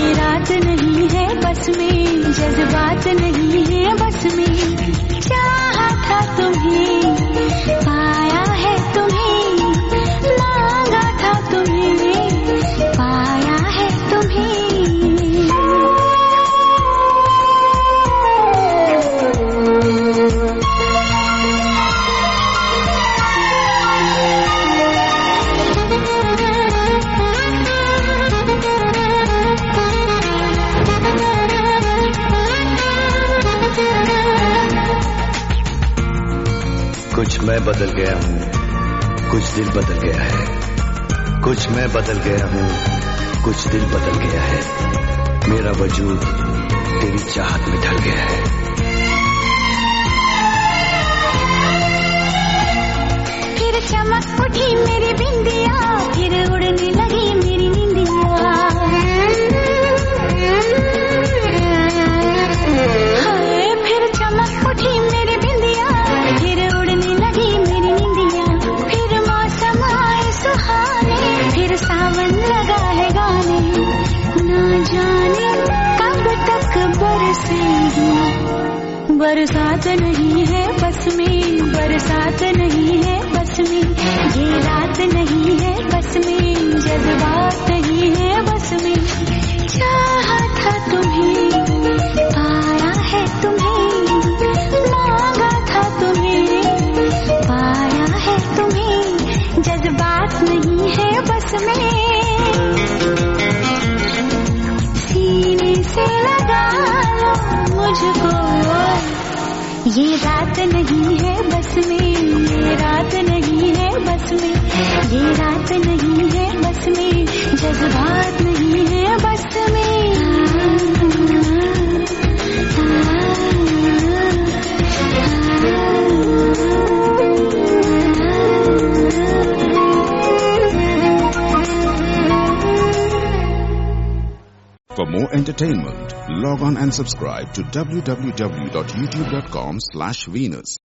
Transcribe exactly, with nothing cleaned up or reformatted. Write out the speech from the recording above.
ये रात नहीं है बस में, जज्बात नहीं है बस में, चाहा था तुम्हें, पाया है तुम्हें, मांगा था तुम्हें, पाया है तुम्हें। कुछ मैं बदल गया हूँ, कुछ दिल बदल गया है, कुछ मैं बदल गया हूँ, कुछ दिल बदल गया है, मेरा वजूद तेरी चाहत में ढल गया है। फिर चमक उठी मेरी बिंदिया, फिर उड़ने लगी मेरी निंदिया, हाय फिर चमक उठी मेरी बिंदिया, फिर उड़ने लगी मेरी निंदिया, फिर मौसम आए सुहाने, फिर सावन लगा है गाने, ना जाने कब तक बरसेगी। बरसात नहीं है बस में, बरसात नहीं है बस में, ये रात नहीं है बस में, जज्बात नहीं है बस में, चाहा था तुम्हें, पाया है तुम्हें, मांगा था तुम्हें, पाया है तुम्हें, जज्बात नहीं है बस में, सीने से लगा लो मुझको, ये रात नहीं है बस में, ये रात नहीं है बस में, ये रात नहीं है बस में, जज्बात नहीं है बस में। For more entertainment, log on and subscribe to w w w dot youtube dot com slash Venus.